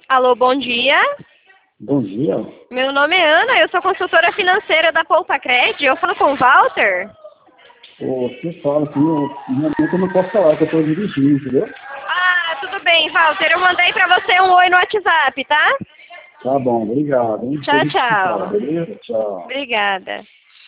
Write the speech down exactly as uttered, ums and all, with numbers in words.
Alô, bom dia. Bom dia. Meu nome é Ana, eu sou consultora financeira da Poupacred. Eu falo com o Walter? Ô, você fala assim, eu, realmente eu não posso falar que eu estou dirigindo, entendeu? Ah, tudo bem, Walter. Eu mandei pra você um oi no WhatsApp, tá? Tá bom, obrigado, hein? Tchau, Depois a gente se fala, tchau. beleza? Tchau. Obrigada.